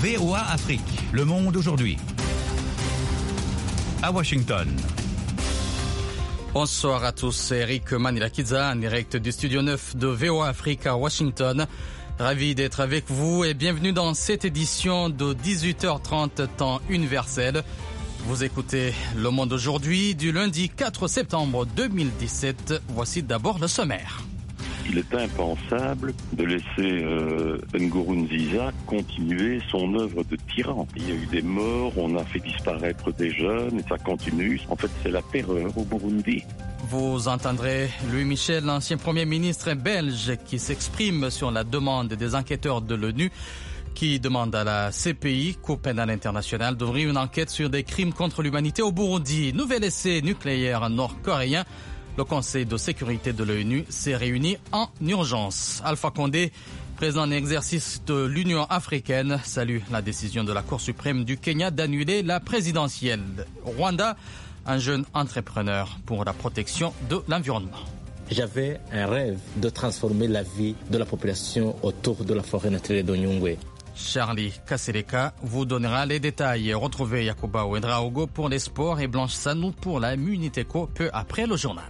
VOA Afrique, le monde aujourd'hui. À Washington. Bonsoir à tous, Eric Manilakidza, en direct du studio 9 de VOA Afrique à Washington. Ravi d'être avec vous et bienvenue dans cette édition de 18h30 temps universel. Vous écoutez Le Monde aujourd'hui du lundi 4 septembre 2017. Voici d'abord le sommaire. Il est impensable de laisser Nkurunziza continuer son œuvre de tyran. Il y a eu des morts, on a fait disparaître des jeunes et ça continue. En fait, c'est la terreur au Burundi. Vous entendrez Louis Michel, l'ancien Premier ministre belge, qui s'exprime sur la demande des enquêteurs de l'ONU qui demande à la CPI, Cour pénale internationale, d'ouvrir une enquête sur des crimes contre l'humanité au Burundi. Nouvel essai nucléaire nord-coréen. Le Conseil de sécurité de l'ONU s'est réuni en urgence. Alpha Condé, président en exercice de l'Union africaine, salue la décision de la Cour suprême du Kenya d'annuler la présidentielle. Rwanda, un jeune entrepreneur pour la protection de l'environnement. J'avais un rêve de transformer la vie de la population autour de la forêt naturelle de Nyungwe. Charlie Kasereka vous donnera les détails. Retrouvez Yakuba Ouedraogo pour les sports et Blanche Sanou pour la Muniteco peu après le journal.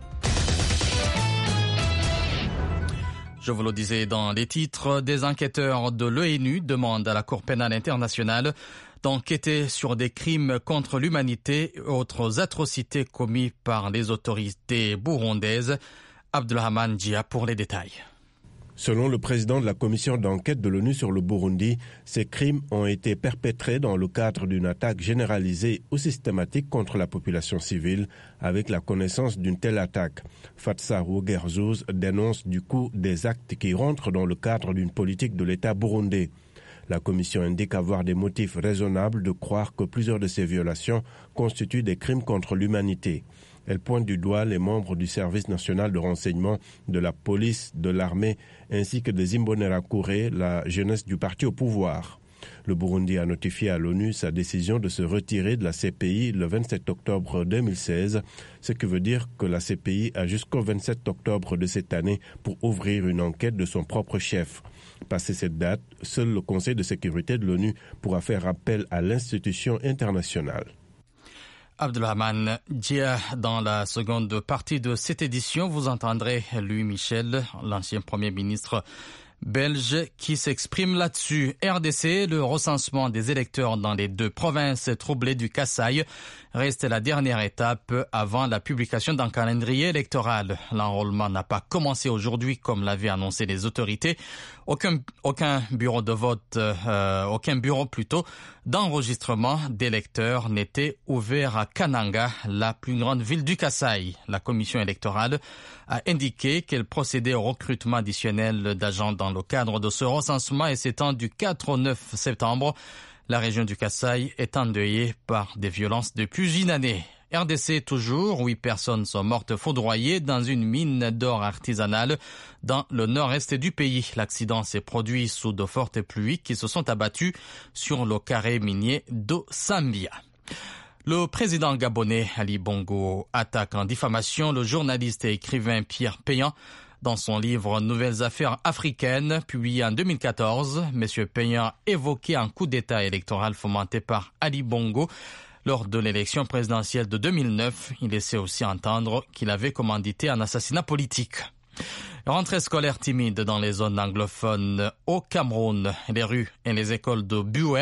Je vous le disais dans les titres, des enquêteurs de l'ONU demandent à la Cour pénale internationale d'enquêter sur des crimes contre l'humanité et autres atrocités commis par les autorités burundaises. Abdulrahman Dia pour les détails. Selon le président de la commission d'enquête de l'ONU sur le Burundi, ces crimes ont été perpétrés dans le cadre d'une attaque généralisée ou systématique contre la population civile. Avec la connaissance d'une telle attaque, Fatsaru Gerzouz dénonce du coup des actes qui rentrent dans le cadre d'une politique de l'État burundais. La commission indique avoir des motifs raisonnables de croire que plusieurs de ces violations constituent des crimes contre l'humanité. Elle pointe du doigt les membres du service national de renseignement, de la police, de l'armée, ainsi que des Imbonerakure, la jeunesse du parti au pouvoir. Le Burundi a notifié à l'ONU sa décision de se retirer de la CPI le 27 octobre 2016, ce qui veut dire que la CPI a jusqu'au 27 octobre de cette année pour ouvrir une enquête de son propre chef. Passé cette date, seul le Conseil de sécurité de l'ONU pourra faire appel à l'institution internationale. Abdulrahman Dia, dans la seconde partie de cette édition, vous entendrez Louis Michel, l'ancien Premier ministre belge, qui s'exprime là-dessus. RDC, le recensement des électeurs dans les deux provinces troublées du Kasaï reste la dernière étape avant la publication d'un calendrier électoral. L'enrôlement n'a pas commencé aujourd'hui comme l'avaient annoncé les autorités. Aucun bureau de vote, aucun bureau plutôt d'enregistrement d'électeurs n'était ouvert à Kananga, la plus grande ville du Kasaï. La commission électorale a indiqué qu'elle procédait au recrutement additionnel d'agents dans le cadre de ce recensement et s'étend du 4 au 9 septembre. La région du Kasaï est endeuillée par des violences depuis une année. RDC toujours, 8 personnes sont mortes foudroyées dans une mine d'or artisanale dans le nord-est du pays. L'accident s'est produit sous de fortes pluies qui se sont abattues sur le carré minier de Sambia. Le président gabonais Ali Bongo attaque en diffamation le journaliste et écrivain Pierre Péan. Dans son livre « Nouvelles affaires africaines » publié en 2014, M. Péan évoquait un coup d'État électoral fomenté par Ali Bongo. Lors de l'élection présidentielle de 2009, il laissait aussi entendre qu'il avait commandité un assassinat politique. Rentrée scolaire timide dans les zones anglophones au Cameroun. Les rues et les écoles de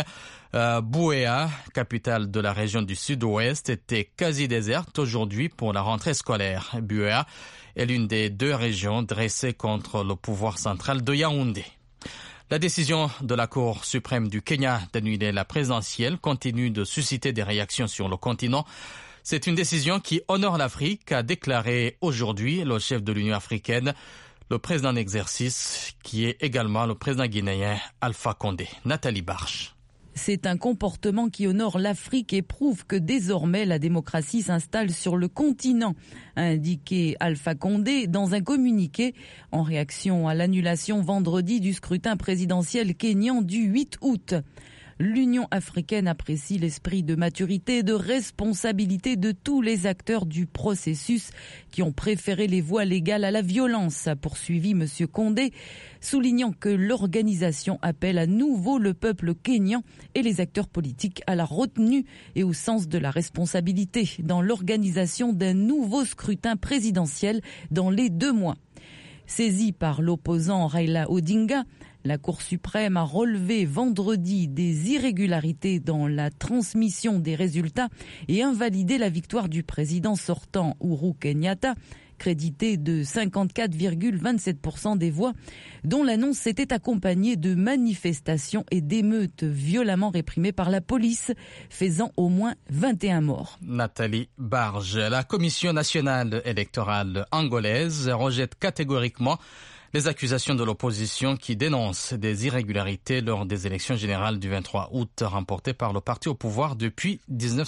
Buea, capitale de la région du sud-ouest, étaient quasi désertes aujourd'hui pour la rentrée scolaire. Buea est l'une des deux régions dressées contre le pouvoir central de Yaoundé. La décision de la Cour suprême du Kenya d'annuler la présidentielle continue de susciter des réactions sur le continent. C'est une décision qui honore l'Afrique, a déclaré aujourd'hui le chef de l'Union africaine, le président en exercice, qui est également le président guinéen Alpha Condé. Nathalie Barche. C'est un comportement qui honore l'Afrique et prouve que désormais la démocratie s'installe sur le continent, a indiqué Alpha Condé dans un communiqué en réaction à l'annulation vendredi du scrutin présidentiel kényan du 8 août. L'Union africaine apprécie l'esprit de maturité et de responsabilité de tous les acteurs du processus qui ont préféré les voies légales à la violence, a poursuivi M. Condé, soulignant que l'organisation appelle à nouveau le peuple kényan et les acteurs politiques à la retenue et au sens de la responsabilité dans l'organisation d'un nouveau scrutin présidentiel dans les 2 mois. Saisie par l'opposant Raila Odinga, la Cour suprême a relevé vendredi des irrégularités dans la transmission des résultats et invalidé la victoire du président sortant Uhuru Kenyatta, crédité de 54,27% des voix, dont l'annonce s'était accompagnée de manifestations et d'émeutes violemment réprimées par la police, faisant au moins 21 morts. Nathalie Barge, la Commission nationale électorale angolaise rejette catégoriquement les accusations de l'opposition qui dénoncent des irrégularités lors des élections générales du 23 août remportées par le parti au pouvoir depuis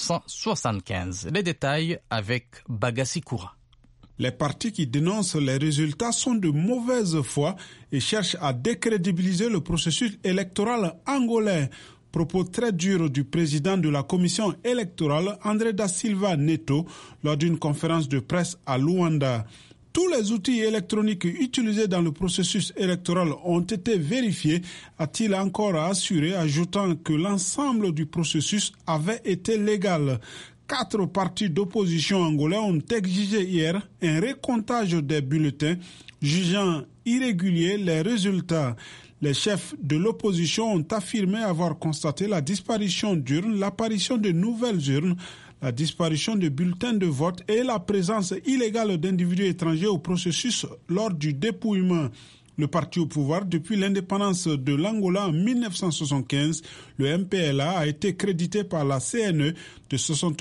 1975. Les détails avec Bagassi Koura. Les partis qui dénoncent les résultats sont de mauvaise foi et cherchent à décrédibiliser le processus électoral angolais. Propos très durs du président de la commission électorale, André da Silva Neto, lors d'une conférence de presse à Luanda. Tous les outils électroniques utilisés dans le processus électoral ont été vérifiés, a-t-il encore assuré, ajoutant que l'ensemble du processus avait été légal. 4 partis d'opposition angolais ont exigé hier un recomptage des bulletins, jugeant irréguliers les résultats. Les chefs de l'opposition ont affirmé avoir constaté la disparition d'urnes, l'apparition de nouvelles urnes, la disparition de bulletins de vote et la présence illégale d'individus étrangers au processus lors du dépouillement. Le parti au pouvoir, depuis l'indépendance de l'Angola en 1975, le MPLA a été crédité par la CNE de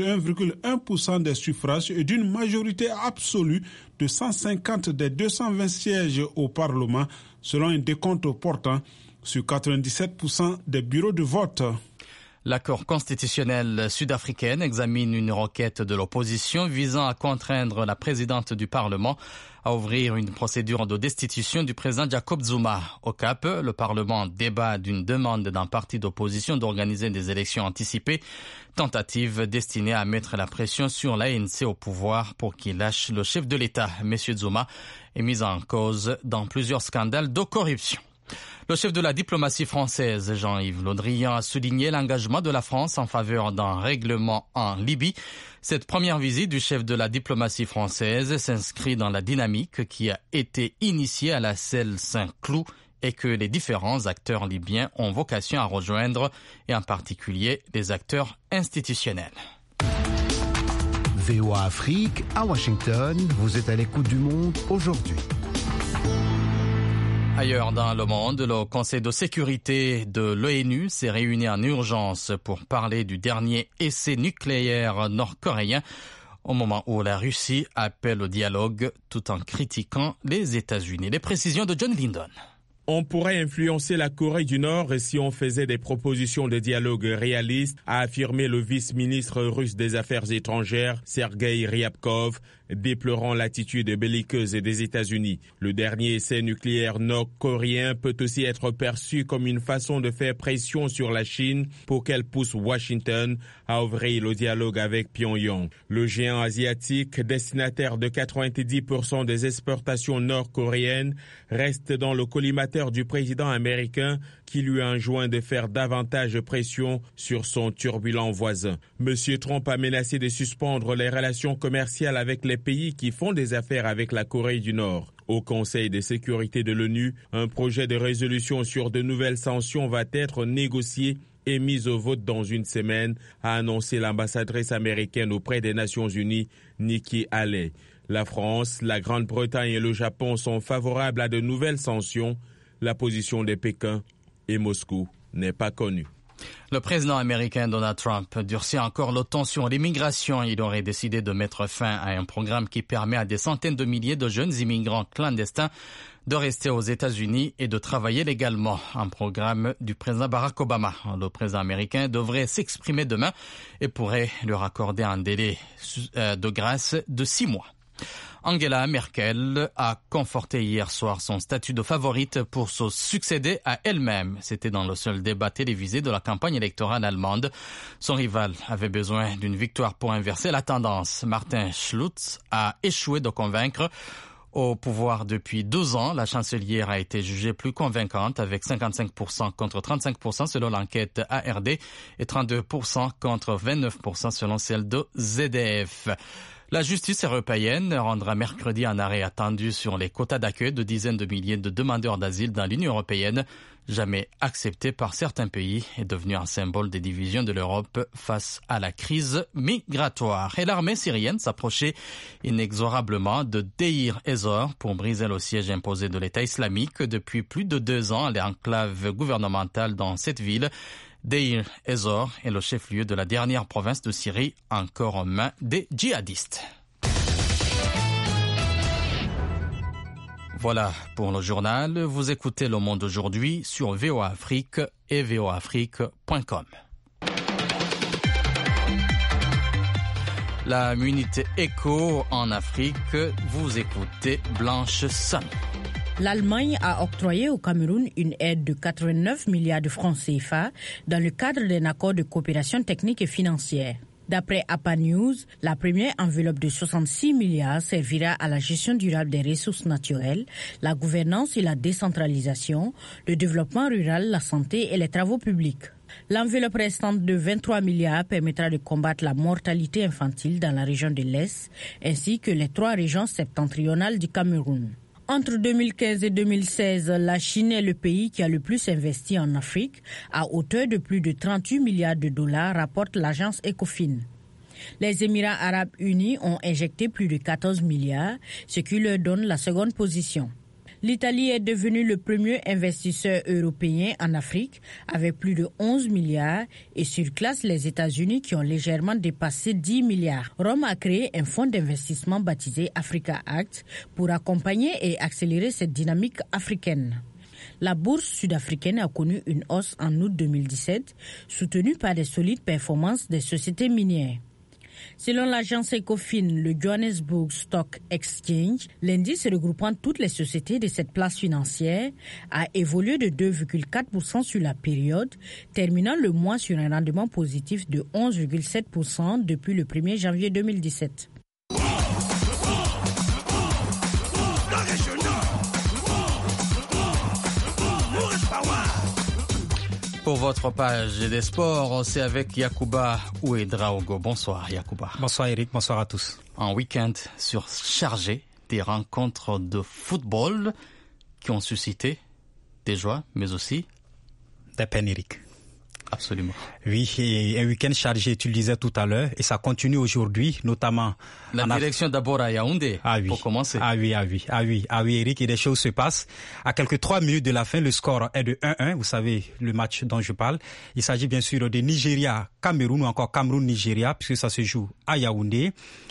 61,1% des suffrages et d'une majorité absolue de 150 des 220 sièges au Parlement, selon un décompte portant sur 97% des bureaux de vote. La Cour constitutionnelle sud-africaine examine une requête de l'opposition visant à contraindre la présidente du Parlement à ouvrir une procédure de destitution du président Jacob Zuma. Au Cap, le Parlement débat d'une demande d'un parti d'opposition d'organiser des élections anticipées, tentative destinée à mettre la pression sur l'ANC au pouvoir pour qu'il lâche le chef de l'État. M. Zuma est mis en cause dans plusieurs scandales de corruption. Le chef de la diplomatie française, Jean-Yves Le Drian, a souligné l'engagement de la France en faveur d'un règlement en Libye. Cette première visite du chef de la diplomatie française s'inscrit dans la dynamique qui a été initiée à la Celle Saint-Cloud et que les différents acteurs libyens ont vocation à rejoindre, et en particulier les acteurs institutionnels. VOA Afrique, à Washington, vous êtes à l'écoute du monde aujourd'hui. Ailleurs dans le monde, le Conseil de sécurité de l'ONU s'est réuni en urgence pour parler du dernier essai nucléaire nord-coréen au moment où la Russie appelle au dialogue tout en critiquant les États-Unis. Les précisions de John Lindon. On pourrait influencer la Corée du Nord si on faisait des propositions de dialogue réalistes, a affirmé le vice-ministre russe des Affaires étrangères, Sergueï Ryabkov, déplorant l'attitude belliqueuse des États-Unis. Le dernier essai nucléaire nord-coréen peut aussi être perçu comme une façon de faire pression sur la Chine pour qu'elle pousse Washington à ouvrir le dialogue avec Pyongyang. Le géant asiatique, destinataire de 90% des exportations nord-coréennes, reste dans le collimateur du président américain qui lui enjoint de faire davantage pression sur son turbulent voisin. M. Trump a menacé de suspendre les relations commerciales avec les pays qui font des affaires avec la Corée du Nord. Au Conseil de sécurité de l'ONU, un projet de résolution sur de nouvelles sanctions va être négocié et mis au vote dans une semaine, a annoncé l'ambassadrice américaine auprès des Nations Unies, Nikki Haley. La France, la Grande-Bretagne et le Japon sont favorables à de nouvelles sanctions. La position de Pékin et Moscou n'est pas connue. Le président américain Donald Trump durcit encore le ton sur l'immigration. Il aurait décidé de mettre fin à un programme qui permet à des centaines de milliers de jeunes immigrants clandestins de rester aux États-Unis et de travailler légalement. Un programme du président Barack Obama. Le président américain devrait s'exprimer demain et pourrait leur accorder un délai de grâce de 6 mois. Angela Merkel a conforté hier soir son statut de favorite pour se succéder à elle-même. C'était dans le seul débat télévisé de la campagne électorale allemande. Son rival avait besoin d'une victoire pour inverser la tendance. Martin Schulz a échoué de convaincre. Au pouvoir depuis 2 ans, la chancelière a été jugée plus convaincante avec 55% contre 35% selon l'enquête ARD et 32% contre 29% selon celle de ZDF. La justice européenne rendra mercredi un arrêt attendu sur les quotas d'accueil de dizaines de milliers de demandeurs d'asile dans l'Union européenne, jamais accepté par certains pays et devenu un symbole des divisions de l'Europe face à la crise migratoire. Et l'armée syrienne s'approchait inexorablement de Deir ez-Zor pour briser le siège imposé de l'État islamique. Depuis plus de 2 ans, l'enclave gouvernementale dans cette ville, Deir ez-Zor est le chef-lieu de la dernière province de Syrie encore en main des djihadistes. Voilà pour le journal. Vous écoutez Le Monde aujourd'hui sur VOA Afrique et voaafrique.com. La Minute Éco en Afrique, vous écoutez Blanche Sam. L'Allemagne a octroyé au Cameroun une aide de 89 milliards de francs CFA dans le cadre d'un accord de coopération technique et financière. D'après APA News, la première enveloppe de 66 milliards servira à la gestion durable des ressources naturelles, la gouvernance et la décentralisation, le développement rural, la santé et les travaux publics. L'enveloppe restante de 23 milliards permettra de combattre la mortalité infantile dans la région de l'Est, ainsi que les 3 régions septentrionales du Cameroun. Entre 2015 et 2016, la Chine est le pays qui a le plus investi en Afrique, à hauteur de plus de 38 milliards de dollars, rapporte l'agence Ecofin. Les Émirats arabes unis ont injecté plus de 14 milliards, ce qui leur donne la seconde position. L'Italie est devenue le premier investisseur européen en Afrique avec plus de 11 milliards et surclasse les États-Unis qui ont légèrement dépassé 10 milliards. Rome a créé un fonds d'investissement baptisé Africa Act pour accompagner et accélérer cette dynamique africaine. La bourse sud-africaine a connu une hausse en août 2017, soutenue par des solides performances des sociétés minières. Selon l'agence Ecofin, le Johannesburg Stock Exchange, l'indice regroupant toutes les sociétés de cette place financière a évolué de 2,4% sur la période, terminant le mois sur un rendement positif de 11,7% depuis le 1er janvier 2017. Pour votre page des sports, c'est avec Yacouba Ouedraogo. Bonsoir Yacouba. Bonsoir Eric, bonsoir à tous. Un week-end surchargé des rencontres de football qui ont suscité des joies, mais aussi des peines, Eric. Absolument. Oui, et un week-end chargé, tu le disais tout à l'heure, et ça continue aujourd'hui, notamment... La direction d'abord à Yaoundé, pour commencer. Ah oui, Eric, et des choses se passent. À quelques 3 minutes de la fin, le score est de 1-1, vous savez, le match dont je parle. Il s'agit bien sûr de Nigeria-Cameroun ou encore Cameroun-Nigeria, puisque ça se joue à Yaoundé.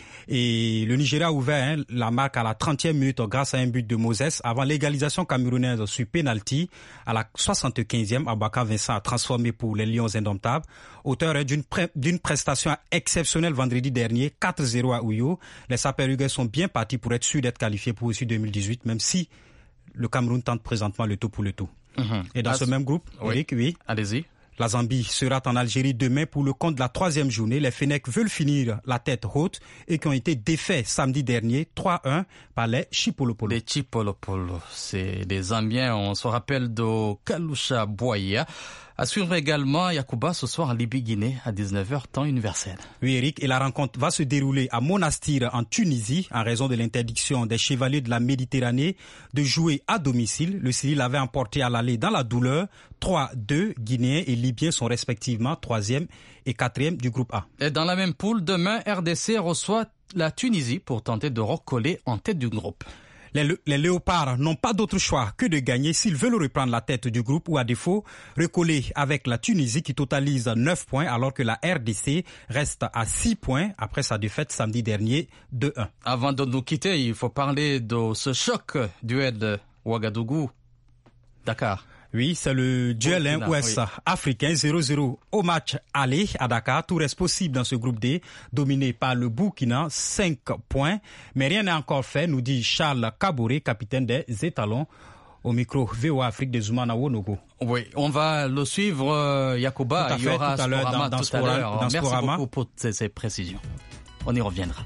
Et le Nigeria a ouvert la marque à la 30e minute grâce à un but de Moses avant l'égalisation camerounaise sur penalty à la 75e. Abaka Vincent a transformé pour les Lions indomptables. Auteur d'une prestation exceptionnelle vendredi dernier, 4-0 à Ouyo. Les Sapeurs sont bien partis pour être sûrs d'être qualifiés pour aussi 2018, même si le Cameroun tente présentement le tout pour le tout. Et dans ce même groupe, Eric, oui. Allez-y. La Zambie sera en Algérie demain pour le compte de la 3e journée. Les Fennecs veulent finir la tête haute et qui ont été défaits samedi dernier 3-1 par les Chipolopolo. Les Chipolopolo, c'est des Zambiens. On se rappelle de Kalusha Boya. À suivre également Yacouba ce soir en Libye-Guinée à 19h temps universel. Oui Eric, et la rencontre va se dérouler à Monastir en Tunisie en raison de l'interdiction des chevaliers de la Méditerranée de jouer à domicile. Le Syrie l'avait emporté à l'aller dans la douleur. 3-2, Guinéens et Libyens sont respectivement 3e et 4e du groupe A. Et dans la même poule, demain, RDC reçoit la Tunisie pour tenter de recoller en tête du groupe. Les Léopards n'ont pas d'autre choix que de gagner s'ils veulent reprendre la tête du groupe ou à défaut recoller avec la Tunisie qui totalise 9 points alors que la RDC reste à 6 points après sa défaite samedi dernier 2-1. Avant de nous quitter, il faut parler de ce choc duel Ouagadougou-Dakar. Oui, c'est le duel ouest africain 0-0 au match aller à Dakar. Tout reste possible dans ce groupe D, dominé par le Burkina, 5 points. Mais rien n'est encore fait, nous dit Charles Kabouré, capitaine des Étalons, au micro VOA Afrique de Zoumana Wonogo. Oui, on va le suivre, Yacouba. Il y aura Sporama tout à l'heure. Merci beaucoup pour ces précisions. On y reviendra.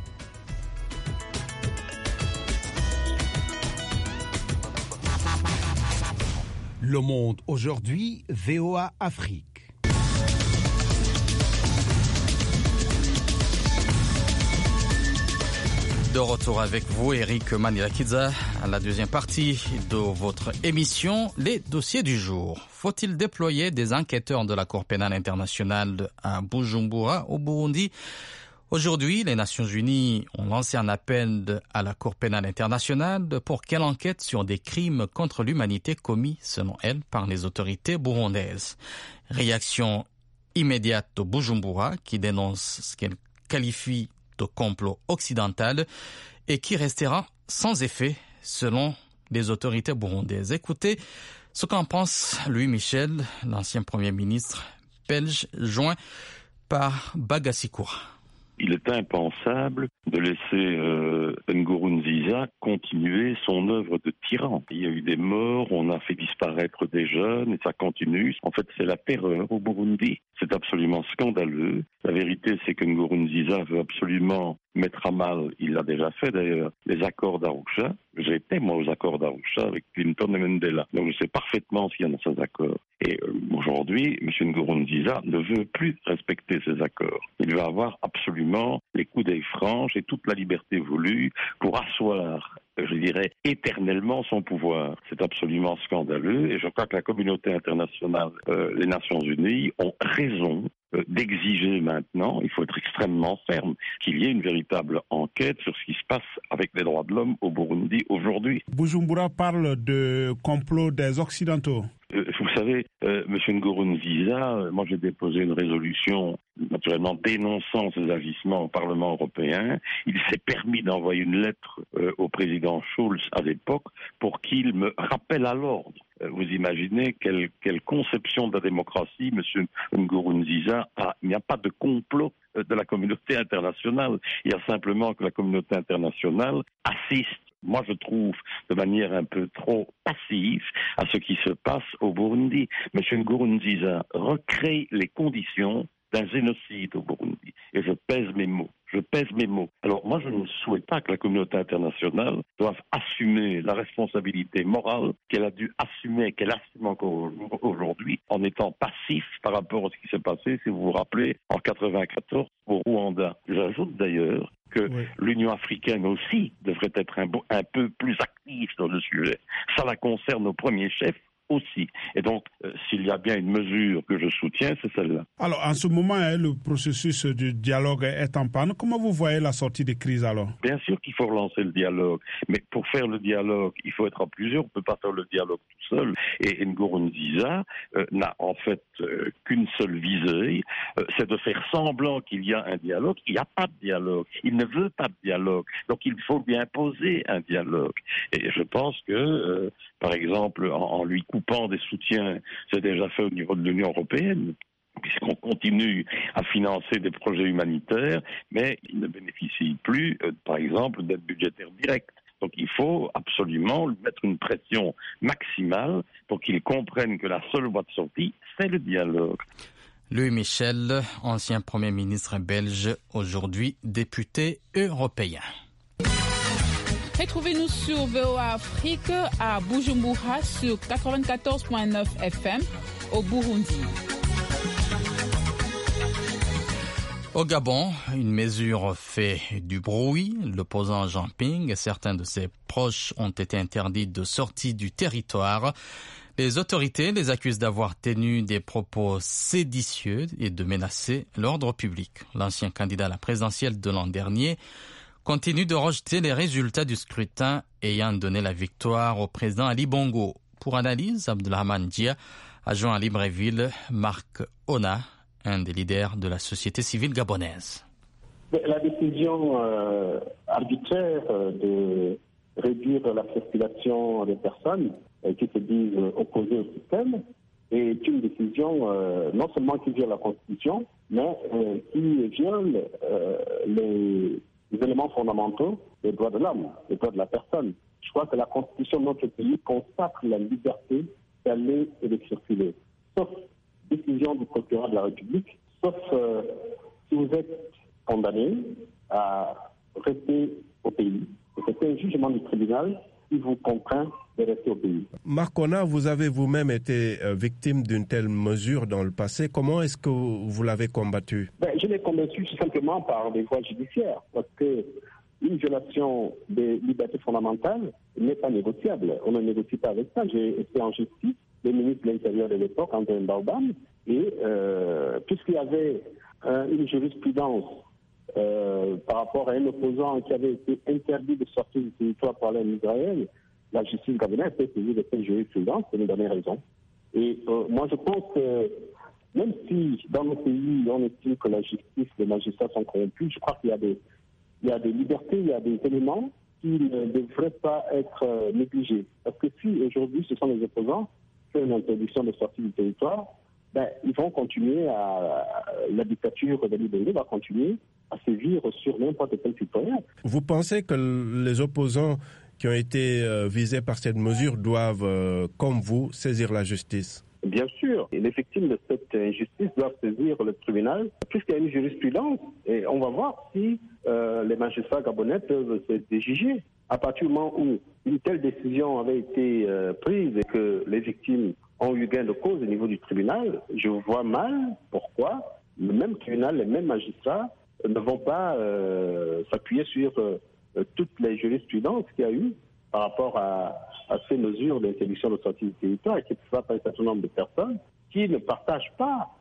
Le Monde aujourd'hui, VOA Afrique. De retour avec vous, Eric Maniakidza, à la deuxième partie de votre émission, les dossiers du jour. Faut-il déployer des enquêteurs de la Cour pénale internationale à Bujumbura, au Burundi? Aujourd'hui, les Nations Unies ont lancé un appel à la Cour pénale internationale pour qu'elle enquête sur des crimes contre l'humanité commis, selon elle, par les autorités burundaises. Réaction immédiate de Bujumbura, qui dénonce ce qu'elle qualifie de complot occidental et qui restera sans effet, selon les autorités burundaises. Écoutez ce qu'en pense Louis Michel, l'ancien Premier ministre belge, joint par Bagassikoura. Il est impensable de laisser Nkurunziza continuer son œuvre de tyran. Il y a eu des morts, on a fait disparaître des jeunes et ça continue. En fait, c'est la terreur au Burundi. C'est absolument scandaleux. La vérité, c'est que Nkurunziza veut absolument mettre à mal, il l'a déjà fait d'ailleurs, les accords d'Arusha. J'étais moi aux accords d'Arusha avec Clinton et Mandela. Donc je sais parfaitement ce qu'il y a dans ces accords. Et aujourd'hui, M. Nkurunziza ne veut plus respecter ces accords. Il veut avoir absolument les coups d'œil franches et toute la liberté voulue pour asseoir, je dirais, éternellement son pouvoir. C'est absolument scandaleux et je crois que la communauté internationale, les Nations Unies, ont raison d'exiger maintenant, il faut être extrêmement ferme, qu'il y ait une véritable enquête sur ce qui se passe avec les droits de l'homme au Burundi aujourd'hui. Bujumbura parle de complot des Occidentaux. Vous savez, M. Nkurunziza, moi j'ai déposé une résolution naturellement dénonçant ses agissements au Parlement européen. Il s'est permis d'envoyer une lettre au président Schulz à l'époque pour qu'il me rappelle à l'ordre. Vous imaginez quelle conception de la démocratie M. Nkurunziza a. Il n'y a pas de complot de la communauté internationale. Il y a simplement que la communauté internationale assiste, moi je trouve, de manière un peu trop passive à ce qui se passe au Burundi. M. Nkurunziza recrée les conditions d'un génocide au Burundi. Et je pèse mes mots. Alors moi, je ne souhaite pas que la communauté internationale doive assumer la responsabilité morale qu'elle a dû assumer, qu'elle assume encore aujourd'hui, en étant passif par rapport à ce qui s'est passé, si vous vous rappelez, en 1994 au Rwanda. J'ajoute d'ailleurs que l'Union africaine aussi devrait être un peu plus active sur le sujet. Ça la concerne au premier chef aussi. Et donc, s'il y a bien une mesure que je soutiens, c'est celle-là. Alors, en ce moment, le processus du dialogue est en panne. Comment vous voyez la sortie des crises alors? Bien sûr qu'il faut relancer le dialogue. Mais pour faire le dialogue, il faut être à plusieurs. On ne peut pas faire le dialogue tout seul. Et Nkurunziza n'a en fait qu'une seule visée, c'est de faire semblant qu'il y a un dialogue. Il n'y a pas de dialogue. Il ne veut pas de dialogue. Donc, il faut lui imposer un dialogue. Et je pense que, par exemple, en lui coupant des soutiens, c'est déjà fait au niveau de l'Union européenne, puisqu'on continue à financer des projets humanitaires, mais il ne bénéficie plus, par exemple, d'aide budgétaire directe. Donc il faut absolument lui mettre une pression maximale pour qu'il comprenne que la seule voie de sortie, c'est le dialogue. Louis Michel, ancien Premier ministre belge, aujourd'hui député européen. Retrouvez-nous sur VOA Afrique à Bujumbura sur 94.9 FM au Burundi. Au Gabon, une mesure fait du bruit. L'opposant Jean Ping et certains de ses proches ont été interdits de sortie du territoire. Les autorités les accusent d'avoir tenu des propos séditieux et de menacer l'ordre public. L'ancien candidat à la présidentielle de l'an dernier continue de rejeter les résultats du scrutin ayant donné la victoire au président Ali Bongo. Pour analyse, Abdelrahman Dia a joint à Libreville Marc Ona, un des leaders de la société civile gabonaise. La décision arbitraire de réduire la circulation des personnes qui se disent opposés au système, est une décision non seulement qui viole la Constitution, mais qui viole les éléments fondamentaux des droits de l'homme, des droits de la personne. Je crois que la Constitution de notre pays consacre la liberté d'aller et de circuler, sauf décision du procureur de la République, sauf si vous êtes condamné à rester au pays. C'est un jugement du tribunal qui vous contraint de rester au pays. Marc Ona, vous avez vous-même été victime d'une telle mesure dans le passé. Comment est-ce que vous l'avez combattu? Je l'ai combattu tout simplement par des voies judiciaires, parce que une violation des libertés fondamentales n'est pas négociable. On ne négocie pas avec ça. J'ai été en justice, le ministre de l'Intérieur de l'époque, André Baobam, et puisqu'il y avait une jurisprudence par rapport à un opposant qui avait été interdit de sortir du territoire par l'armée israélienne, la justice gabonaise a été saisie de cette jurisprudence pour nous donner raison. Et moi, je pense que même si dans nos pays, on estime que la justice, les magistrats sont corrompus, je crois qu'il y a des libertés, il y a des éléments qui ne devraient pas être négligés. Parce que si aujourd'hui ce sont les opposants qui font une interdiction de sortie du territoire, ils vont continuer la dictature de l'Ibérie va continuer à sévir sur n'importe quel citoyen. Vous pensez que les opposants qui ont été visés par cette mesure doivent, comme vous, saisir la justice? Bien sûr, et les victimes de cette injustice doivent saisir le tribunal, puisqu'il y a une jurisprudence, et on va voir si les magistrats gabonais peuvent se déjuger. À partir du moment où une telle décision avait été prise et que les victimes ont eu gain de cause au niveau du tribunal, je vois mal pourquoi le même tribunal, les mêmes magistrats ne vont pas s'appuyer sur toutes les jurisprudences qu'il y a eu par rapport à ces mesures d'interdiction de sortie du territoire et qui frappent par un certain nombre de personnes qui ne partagent pas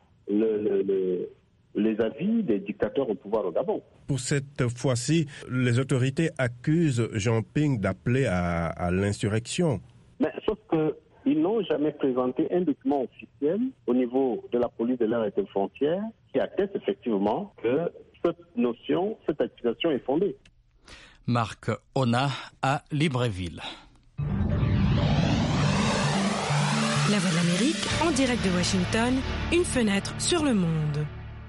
les avis des dictateurs au pouvoir au Gabon. Pour cette fois-ci, les autorités accusent Jean Ping d'appeler à l'insurrection. Mais sauf qu'ils n'ont jamais présenté un document officiel au niveau de la police de l'air et des frontières qui atteste effectivement que cette notion, cette accusation est fondée. Marc Ona à Libreville. La Voix de l'Amérique, en direct de Washington, une fenêtre sur le monde.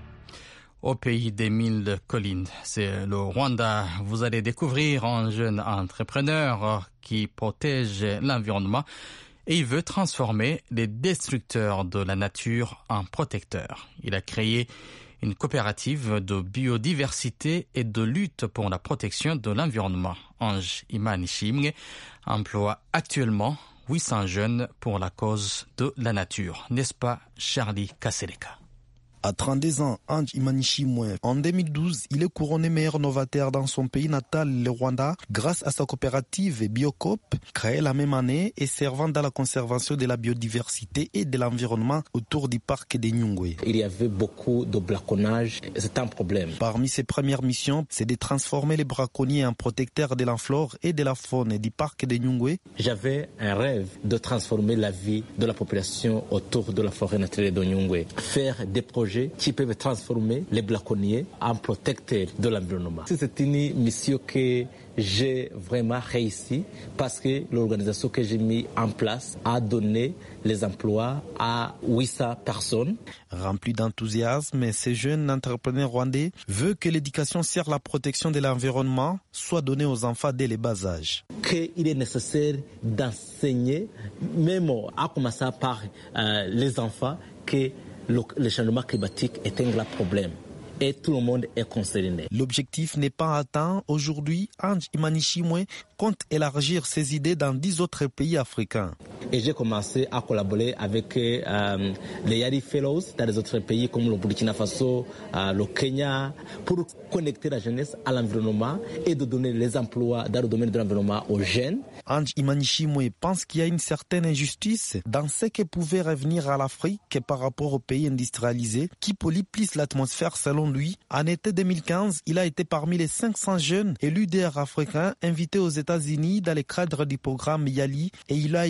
Au pays des 1000 collines, c'est le Rwanda. Vous allez découvrir un jeune entrepreneur qui protège l'environnement et il veut transformer les destructeurs de la nature en protecteurs. Il a créé une coopérative de biodiversité et de lutte pour la protection de l'environnement. Ange Imanishimwe emploie actuellement 800 jeunes pour la cause de la nature. N'est-ce pas, Charlie Kasereka? À 32 ans, Ange Imanishimwe, en 2012, il est couronné meilleur novateur dans son pays natal, le Rwanda, grâce à sa coopérative Biocop, créée la même année et servant dans la conservation de la biodiversité et de l'environnement autour du parc de Nyungwe. Il y avait beaucoup de braconnage, c'est un problème. Parmi ses premières missions, c'est de transformer les braconniers en protecteurs de la flore et de la faune du parc de Nyungwe. J'avais un rêve de transformer la vie de la population autour de la forêt naturelle de Nyungwe, faire des projets qui peuvent transformer les braconniers en protecteurs de l'environnement. C'est une mission que j'ai vraiment réussi parce que l'organisation que j'ai mise en place a donné les emplois à 800 personnes. Rempli d'enthousiasme, ce jeune entrepreneur rwandais veut que l'éducation sur la protection de l'environnement soit donnée aux enfants dès le bas âge. Qu'il est nécessaire d'enseigner, même à commencer par les enfants, que le changement climatique est un grand problème et tout le monde est concerné. L'objectif n'est pas atteint. Aujourd'hui, Ange Imanishimwe compte élargir ses idées dans 10 autres pays africains. Et j'ai commencé à collaborer avec les Yari Fellows dans les autres pays comme le Burkina Faso, le Kenya, pour connecter la jeunesse à l'environnement et de donner les emplois dans le domaine de l'environnement aux jeunes. Ange Imanishimwe pense qu'il y a une certaine injustice dans ce que pouvait revenir à l'Afrique par rapport aux pays industrialisés qui polluent plus l'atmosphère selon lui. En été 2015, il a été parmi les 500 jeunes et leaders africains invités aux États-Unis dans le cadre du programme YALI et il a eu la chance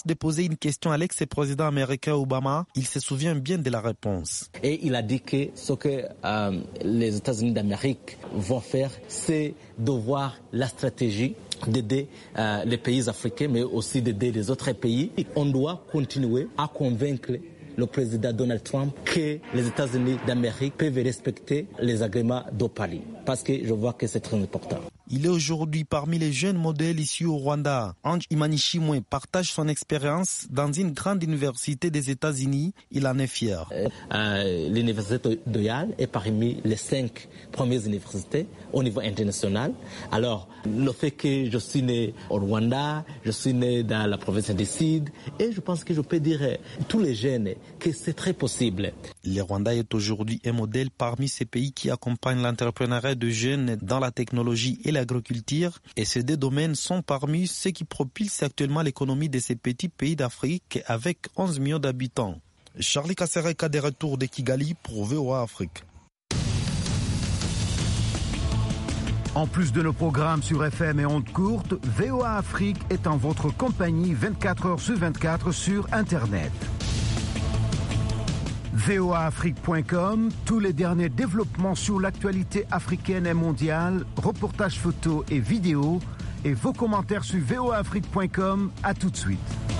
France de poser une question à l'ex-président américain Obama, il se souvient bien de la réponse. Et il a dit que ce que les États-Unis d'Amérique vont faire, c'est de voir la stratégie d'aider les pays africains, mais aussi d'aider les autres pays. On doit continuer à convaincre le président Donald Trump que les États-Unis d'Amérique peuvent respecter les agréments de Paris. Parce que je vois que c'est très important. Il est aujourd'hui parmi les jeunes modèles ici au Rwanda. Ange Imanishimwe partage son expérience dans une grande université des États-Unis. Il en est fier. L'université de Yale est parmi les 5 premières universités au niveau international. Alors, le fait que je suis né au Rwanda, je suis né dans la province du Sud, et je pense que je peux dire à tous les jeunes que c'est très possible. Le Rwanda est aujourd'hui un modèle parmi ces pays qui accompagnent l'entrepreneuriat de jeunes dans la technologie et l'agriculture, et ces 2 domaines sont parmi ceux qui propulsent actuellement l'économie de ces petits pays d'Afrique avec 11 millions d'habitants. Charlie Kasereka des retours de Kigali pour VOA Afrique. En plus de nos programmes sur FM et ondes courtes, VOA Afrique est en votre compagnie 24 heures sur 24 sur Internet. voaafrique.com, tous les derniers développements sur l'actualité africaine et mondiale, reportages photos et vidéos, et vos commentaires sur voaafrique.com. À tout de suite.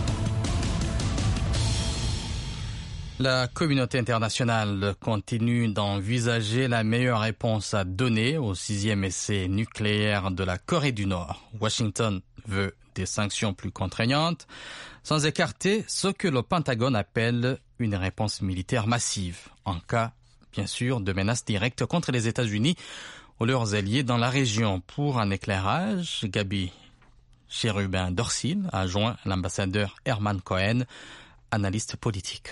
La communauté internationale continue d'envisager la meilleure réponse à donner au 6e essai nucléaire de la Corée du Nord. Washington veut des sanctions plus contraignantes, sans écarter ce que le Pentagone appelle une réponse militaire massive, en cas, bien sûr, de menaces directes contre les États-Unis ou leurs alliés dans la région. Pour un éclairage, Gabi Chérubin-Dorsil a joint l'ambassadeur Herman Cohen, analyste politique.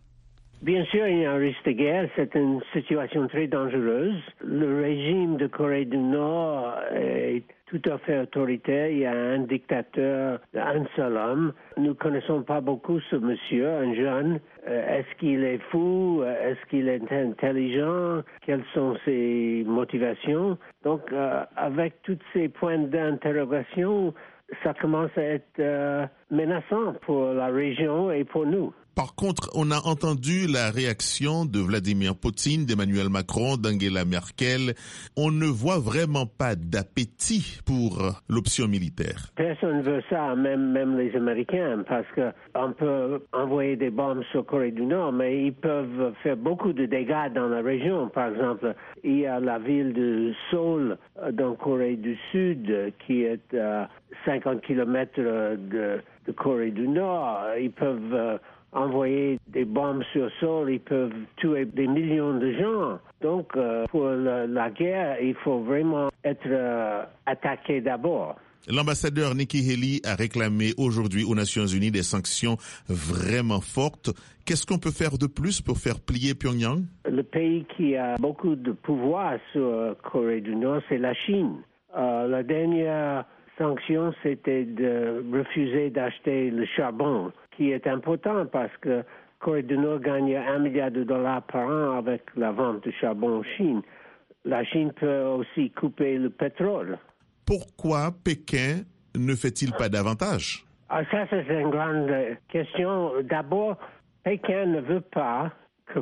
Bien sûr, il y a un risque de guerre. C'est une situation très dangereuse. Le régime de Corée du Nord est tout à fait autoritaire. Il y a un dictateur, un seul homme. Nous ne connaissons pas beaucoup ce monsieur, un jeune. Est-ce qu'il est fou? Est-ce qu'il est intelligent? Quelles sont ses motivations? Donc, avec tous ces points d'interrogation, ça commence à être menaçant pour la région et pour nous. Par contre, on a entendu la réaction de Vladimir Poutine, d'Emmanuel Macron, d'Angela Merkel. On ne voit vraiment pas d'appétit pour l'option militaire. Personne ne veut ça, même les Américains, parce qu'on peut envoyer des bombes sur Corée du Nord, mais ils peuvent faire beaucoup de dégâts dans la région. Par exemple, il y a la ville de Seoul, dans Corée du Sud, qui est à 50 km de Corée du Nord. Ils peuvent envoyer des bombes sur Seoul, ils peuvent tuer des millions de gens. Donc, pour la guerre, il faut vraiment être attaqué d'abord. L'ambassadeur Nikki Haley a réclamé aujourd'hui aux Nations Unies des sanctions vraiment fortes. Qu'est-ce qu'on peut faire de plus pour faire plier Pyongyang? Le pays qui a beaucoup de pouvoir sur Corée du Nord, c'est la Chine. La dernière sanction, c'était de refuser d'acheter le charbon, qui est important parce que Corée du Nord gagne $1 milliard par an avec la vente de charbon en Chine. La Chine peut aussi couper le pétrole. Pourquoi Pékin ne fait-il pas davantage? Ça, c'est une grande question. D'abord, Pékin ne veut pas que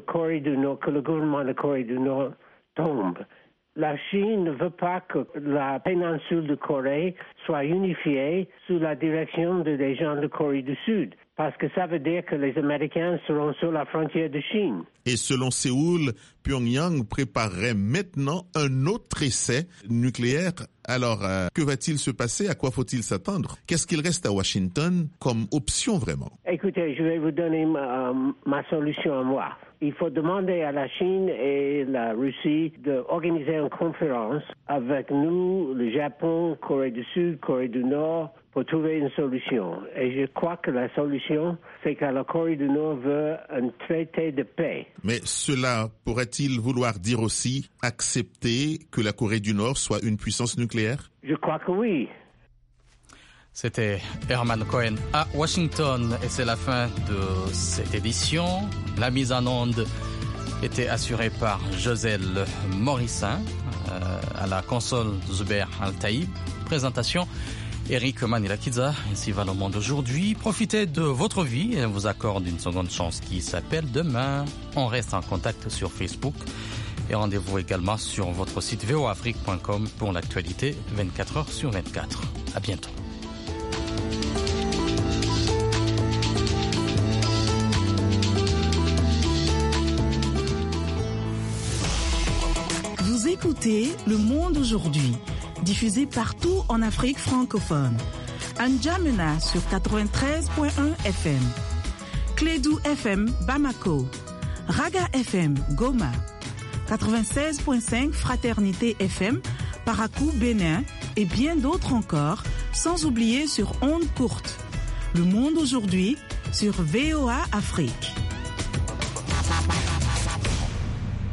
le gouvernement de Corée du Nord tombe. La Chine ne veut pas que la péninsule de Corée soit unifiée sous la direction des gens de Corée du Sud, parce que ça veut dire que les Américains seront sur la frontière de Chine. Et selon Séoul, Pyongyang préparerait maintenant un autre essai nucléaire. Alors, que va-t-il se passer? À quoi faut-il s'attendre? Qu'est-ce qu'il reste à Washington comme option vraiment? Écoutez, je vais vous donner ma solution à moi. Il faut demander à la Chine et la Russie d'organiser une conférence avec nous, le Japon, Corée du Sud, Corée du Nord, pour trouver une solution. Et je crois que la solution, c'est que la Corée du Nord veut un traité de paix. Mais cela pourrait-il vouloir dire aussi accepter que la Corée du Nord soit une puissance nucléaire? Je crois que oui. C'était Herman Cohen à Washington et c'est la fin de cette édition. La mise en onde était assurée par Joselle Morissin, à la console Zuber Al-Taïb. Présentation Eric Manilakidza, ainsi va le monde aujourd'hui. Profitez de votre vie et vous accorde une seconde chance qui s'appelle demain. On reste en contact sur Facebook et rendez-vous également sur votre site voafrique.com pour l'actualité 24 heures sur 24. À bientôt. Vous écoutez Le Monde aujourd'hui, diffusé partout en Afrique francophone. N'Djamena sur 93.1 FM, Clédou FM Bamako, Raga FM Goma, 96.5 Fraternité FM Parakou Bénin et bien d'autres encore, sans oublier sur ondes courtes. Le Monde aujourd'hui sur VOA Afrique.